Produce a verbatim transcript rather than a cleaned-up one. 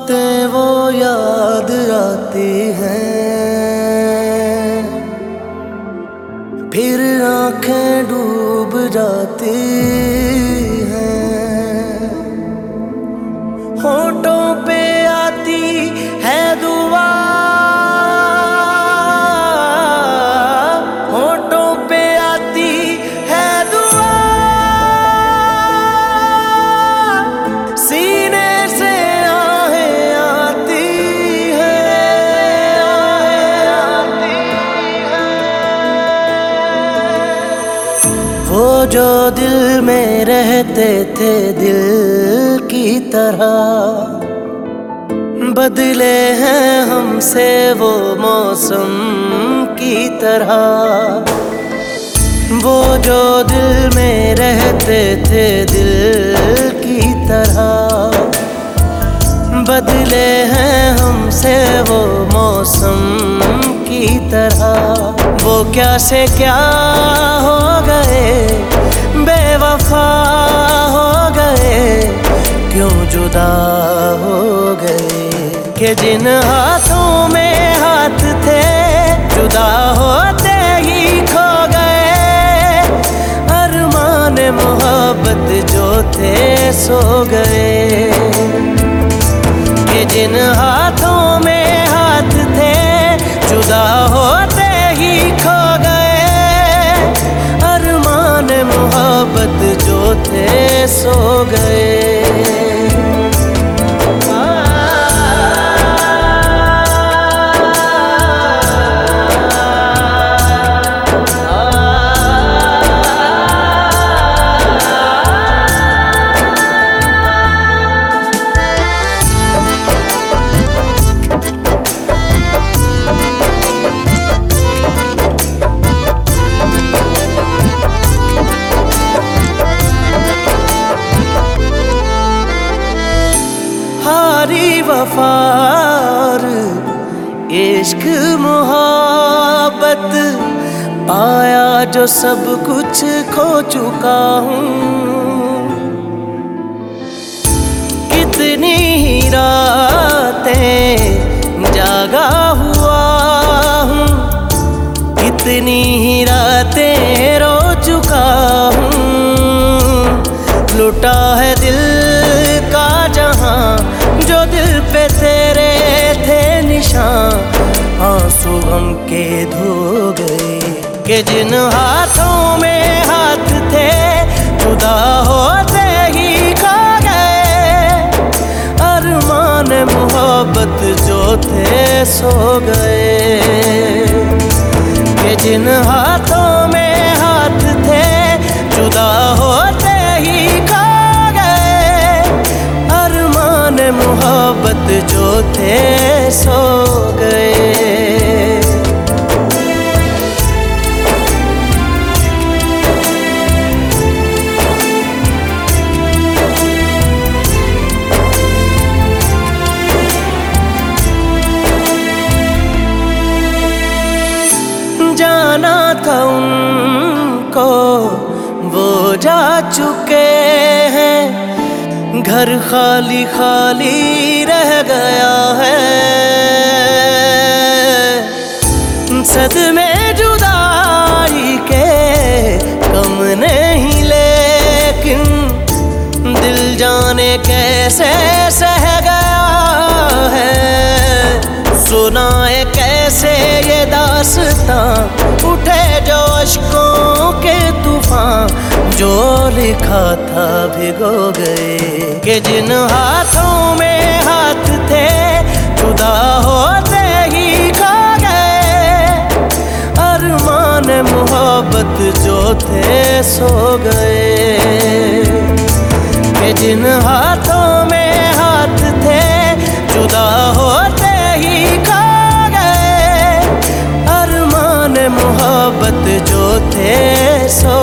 बातें वो याद आती हैं, फिर आंखें डूब जाती हैं। होठों पे आती है दुआ, होठों पे आती है दुआ, सीने से आहें आती है, आती है। वो जो दिल में रहते थे दिल की तरह, बदले हैं हमसे वो मौसम की तरह। वो जो दिल में रहते थे दिल की तरह, बदले हैं हमसे वो मौसम की तरह। वो क्या से क्या हो गए, बेवफा हो गए, क्यों जुदा हो गए। कि जिन हाथों में हाथ थे जुदा होते ही खो गए, अरमान मोहब्बत जो थे सो गए। कि जिन हाथों में हाथ थे जुदा होते ही खो गए, अरमान मोहब्बत जो थे सो गए। हारी वफार इश्क मोहब्बत, पाया जो सब कुछ खो चुका हूँ। कितनी ही रातें जागा हुआ हूँ, कितनी ही रातें रो चुका हूँ। लुटा है दिल का जहां जो दिल पे तेरे थे निशान, आंसू गम के धो गए। कि जिन हाथों में हाथ थे जुदा होते ही खो गए, अरमान मोहब्बत जो थे सो गए। कि जिन हाथों में हाथ थे जुदा होते ही खो गए, अरमान मोहब्बत जो थे सो गए। जाना था उनको वो जा चुके हैं, घर खाली खाली रह गया है। सदमे जुदाई के कम नहीं, लेकिन दिल जाने कैसे सह गया है। सुनाए कैसे ये दास्तां, उठे जो अश्कों के तूफान, जो लिखा था भिगो गए। कि जिन हाथों में हाथ थे जुदा होते ही खो गए, अरमान मोहब्बत जो थे सो गए। कि जिन हाथों में हाथ थे जुदा होते ही खो गए, अरमान मोहब्बत जो थे सो